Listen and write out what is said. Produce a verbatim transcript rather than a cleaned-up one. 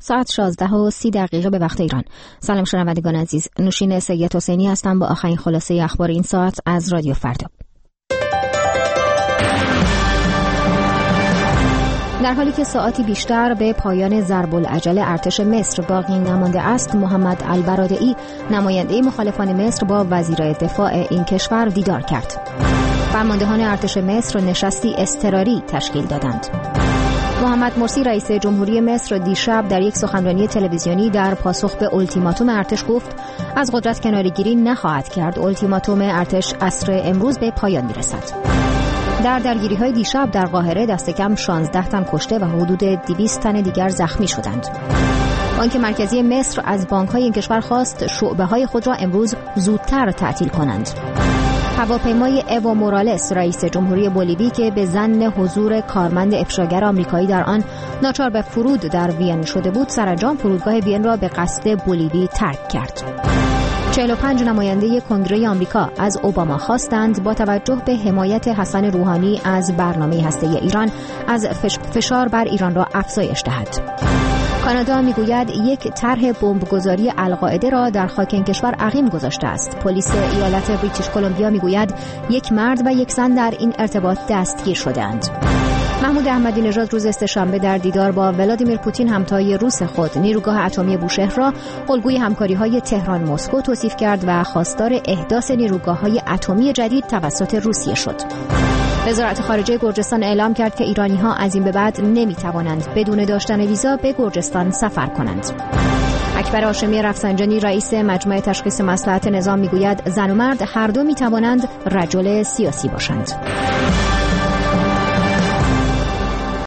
ساعت شانزده و سی دقیقه به وقت ایران. سلام شنوندگان عزیز، نوشین سید حسینی هستم با آخرین خلاصه اخبار این ساعت از رادیو فردا. در حالی که ساعتی بیشتر به پایان ضرب العجل ارتش مصر باقی نمانده است، محمد البرادعی نماینده مخالفان مصر با وزیر دفاع این کشور دیدار کرد. فرماندهان ارتش مصر نشستی اضطراری تشکیل دادند. محمد مرسی رئیس جمهوری مصر دیشب در یک سخنرانی تلویزیونی در پاسخ به التیماتوم ارتش گفت از قدرت کناره‌گیری نخواهد کرد. التیماتوم ارتش عصر امروز به پایان میرسد. در درگیری‌های دیشب در قاهره دست کم شانزده تن کشته و حدود دویست تن دیگر زخمی شدند. بانک مرکزی مصر از بانک‌های این کشور خواست شعبه‌های خود را امروز زودتر تعطیل کنند. هواپیمای ایوا مورالس رئیس جمهوری بولیوی که به ظن حضور کارمند افشاگر آمریکایی در آن ناچار به فرود در وین شده بود، سرانجام فرودگاه وین را به قصد بولیوی ترک کرد. چهل و پنج نماینده کنگره آمریکا از اوباما خواستند با توجه به حمایت حسن روحانی از برنامه هسته‌ای ایران از فشار بر ایران را افزایش دهد. کانادا میگوید یک طرح بمبگذاری القاعده را در خاک این کشور عقیم گذاشته است. پلیس ایالت بریتیش کلمبیا میگوید یک مرد و یک زن در این ارتباط دستگیر شدند. محمود احمدی نژاد روز سه‌شنبه در دیدار با ولادیمیر پوتین همتای روس خود نیروگاه اتمی بوشهر را الگوی همکاری‌های تهران مسکو توصیف کرد و خواستار احداث نیروگاه‌های اتمی جدید توسط روسیه شد. وزارت خارجه گرجستان اعلام کرد که ایرانی‌ها از این به بعد نمی‌توانند بدون داشتن ویزا به گرجستان سفر کنند. اکبر هاشمی رفسنجانی رئیس مجمع تشخیص مصلحت نظام میگوید زن و مرد هر دو می‌توانند رجل سیاسی باشند.